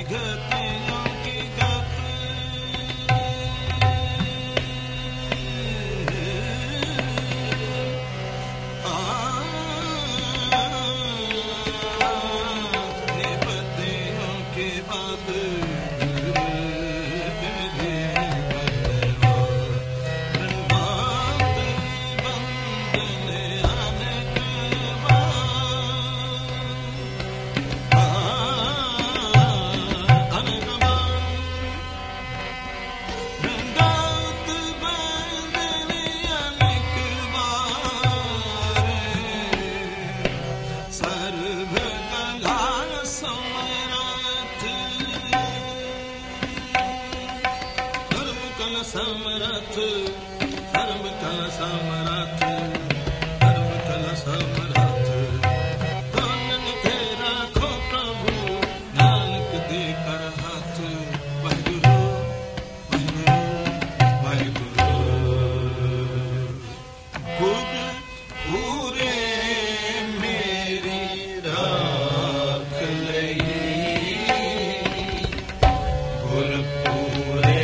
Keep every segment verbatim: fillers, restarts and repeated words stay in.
ਸਮਰਥ ਧਰਮ ਕਾ ਸਮਰਥ ਧਰਮ ਕਾ ਸਮਰਥ ਦਾਨਨ ਤੇ ਰੱਖੋ ਪ੍ਰਭੂ ਨਾਨਕ ਦੇ ਕਰ ਹੱਥ ਵਾਹਿਗੁਰੂ ਵਾਹਿਗੁਰੂ ਵਾਹਿਗੁਰੂ ਗੁਰ ਪੂਰੇ ਮੇਰੀ ਰਾਖ ਲਈ ਗੁਰ ਪੂਰੇ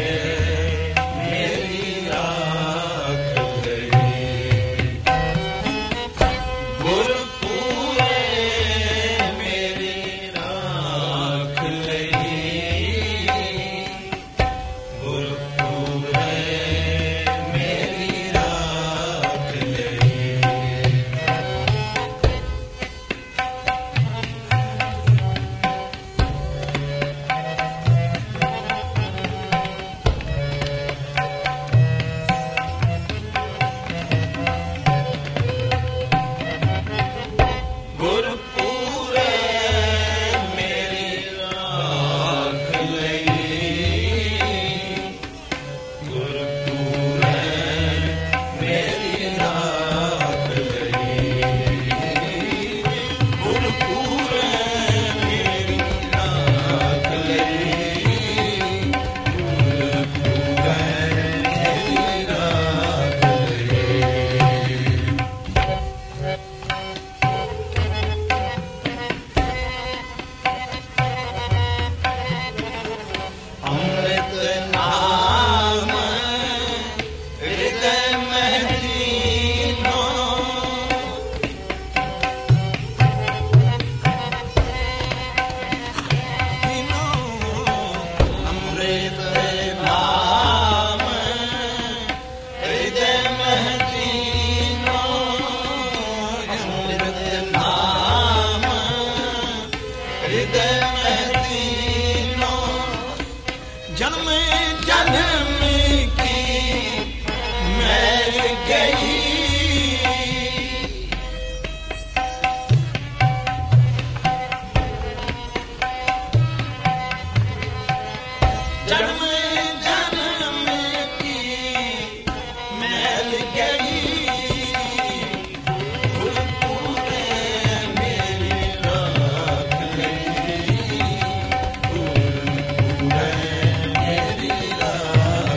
ਜਨਮ ਜਨਮ ਕੀ ਮੈਂ ਗਈ ਜਨਮ ਜਨਮ ਕੀ ਮੈਲ ਗਈ ਮੇਰੀ ਰਾਖ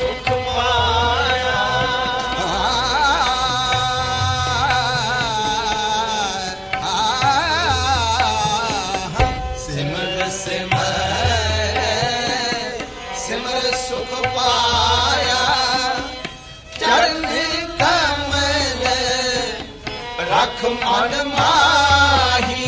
ਸੁਖ ਪਾਇਆ। ਸਿਮਰ ਸਿਮਰ ਸਿਮਰ ਸੁਖ ਪਾਇਆ। ਚਰਨ ਕਮਲ ਰਖ ਮਨ ਮਾਹੀ।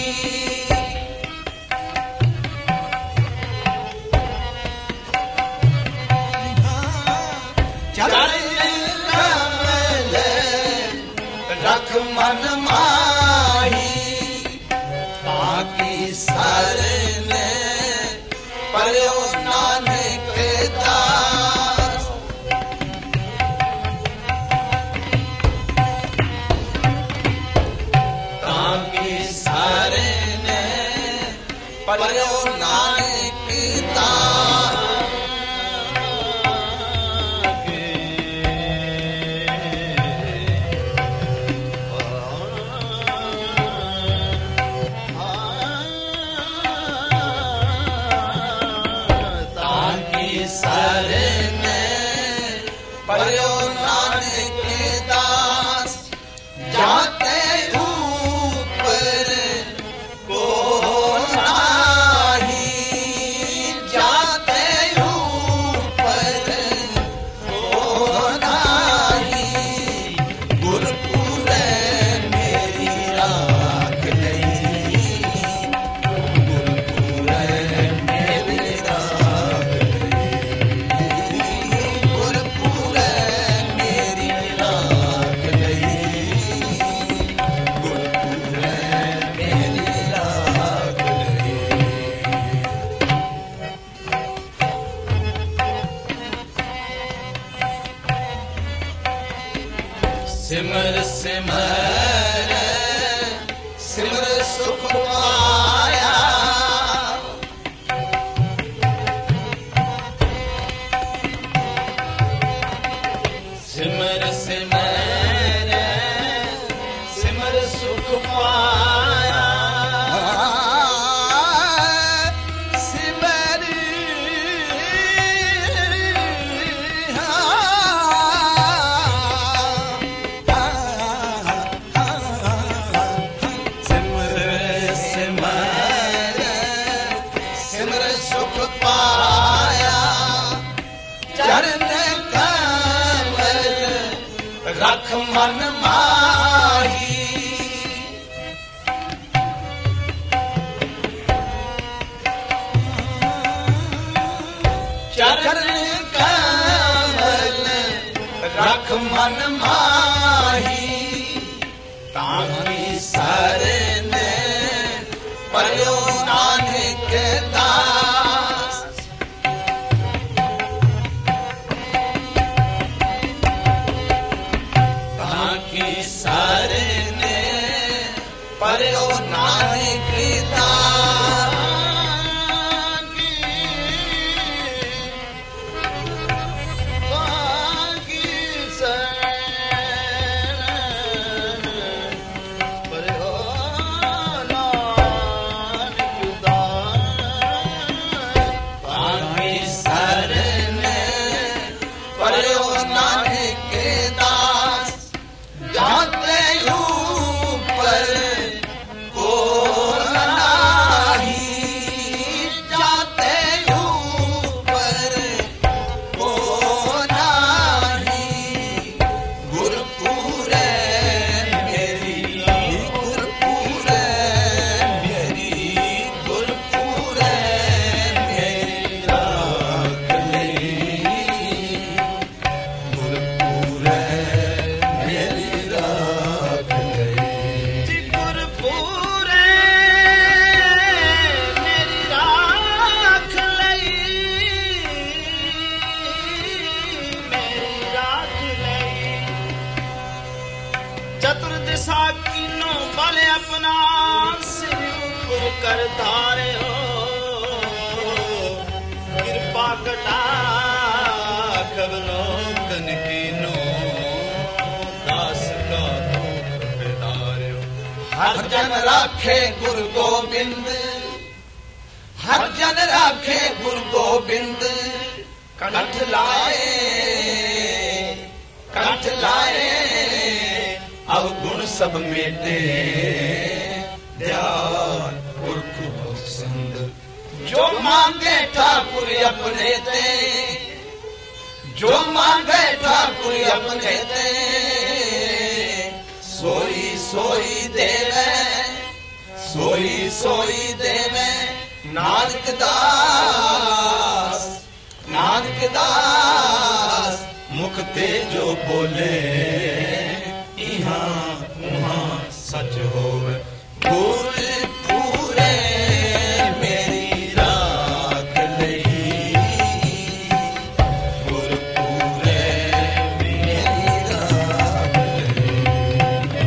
ਚਰਨ ਕਮਲ ਰਖ ਮਨ ਮਾਹੀ। ਤਾਕੀ ਸਰਨ ਪਰਿਓ ਨਾਨਕ ਦਾਸ। ਤਾਕੀ ਸਰਨ ਪਰਿਓ ਨਾਨਕ ਦਾਸ। ਸਰਨ ਪਰਿਓ ਨਾਨਕ ਦਾਸ। ਜਾਤੇ ਉਪਰ ਕੋ ਨਾਹੀ। ਜਾਤੇ ਉਪਰ ਕੋ ਨਾਹੀ। ਗੁਰਪੁਰੈ ਮੇਰੀ ਰਾਖ ਲਈ। ਗੁਰਪੁਰੈ ਮੇਰੀ ਰਾਖ ਸਿਮਰ ਸਿਮਰ ਸਿਮਰ ਸੁਖ ਪਾਇਆ। ਸਿਮਰ ਸਿਮਰ ਸਿਮਰ ਸੁਖ ਪਾਇਆ। ਸਿਮਰ ਸੁਖ ਪਾਇਆ। ਚਰਨ ਕਮਲ ਰਖ ਮਨ ਮਾਹੀ। ਚਰਨ ਕਮਲ ਰਖ ਮਨ ਮਾਹੀ। ਤਾਕੀ ਸਰਨ ਪਰਿਓ ਨਾਨਕ ਦਾਸ। ਤਾਕੀ ਸਰਨ ਪਰਿਓ ਨਾਨਕ ਦਾਸ। ਤਾਕੀ ਸਰਨ ਪਰਿਓ ਕਰ ਧਾਰਿਓ ਕਿਰਪਾ ਕਟਾ ਖਬਲੋਕਨ ਕੀਨੋ ਦਾਸ ਕਾ ਦੁਖ ਬਿਦਾਰਿਓ। ਹਰ ਜਨ ਰਾਖੇ ਗੁਰ ਗੋਬਿੰਦ, ਹਰ ਜਨ ਰਾਖੇ ਗੁਰ ਗੋਬਿੰਦ, ਕੰਠ ਲਾਏ हाथ लाए अवगुण सब मेटे दयाल पुरख बख्शंद जो मांगे ठाकुर अपने ते जो मांगे ठाकुर अपने ते सोई सोई देवे सोई सोई देवे नानक दास नानक दास मुख ते जो बोले इहाँ उहाँ सच होवे गुर पूरे मेरी राख लई गुर पूरे मेरी राख लई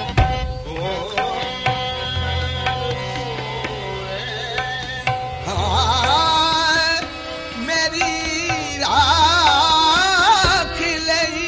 हाँ मेरी राख लई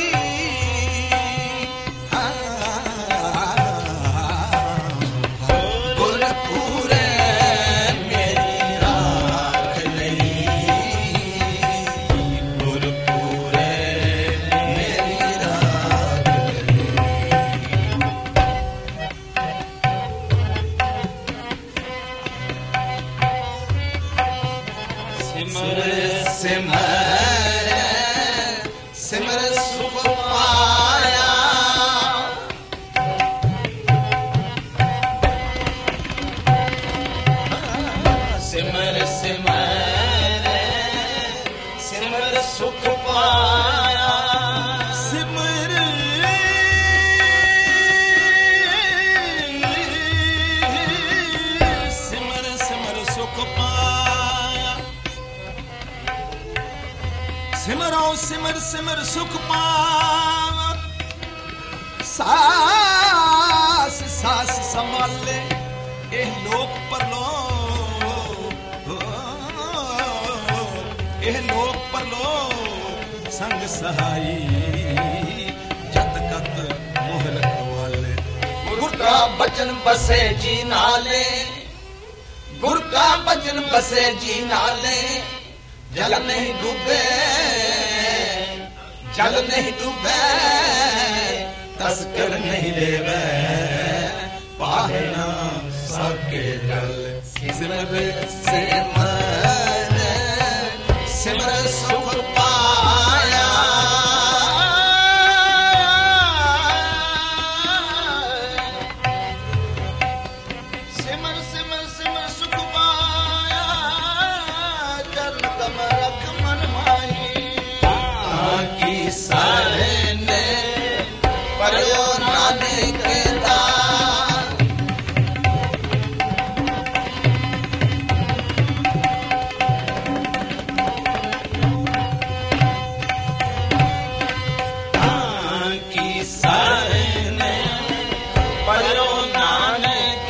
सिमर सिमर सुख पाया सिमर सिमर सिमर सुख पाया सिमर सिमर सिमर सुख पाया सिमरो सिमर सिमर सुख पावा सास सास संभाले ए लोक परलो ए लोक परलो संग सहाई जत कत मोह रखवाले गुर का बचन बसे जी नाले गुर का बचन बसे जी नाले जल नहीं डूबे जल नहीं डूबे तस्कर नहीं लेवे पाहे ना सके जल सिमर सिमर सिमर सुख पाया सिमर सिमर सिमर सुख पाया जल कम रख मन माही की सरन परयो नानक दास की सरन परयो नानक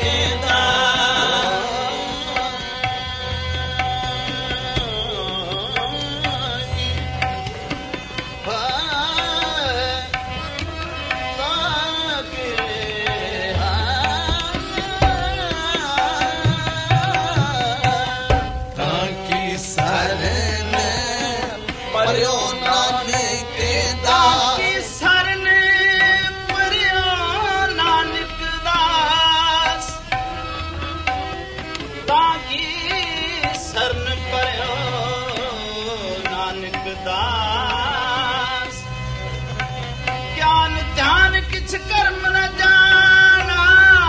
दास ज्ञान ध्यान किछ कर्म न जाना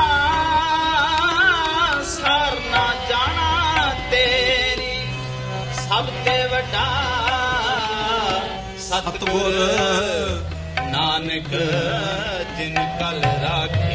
सार न जाना तेरी सब ते वड्डा सतगुर नानक जिन कल राख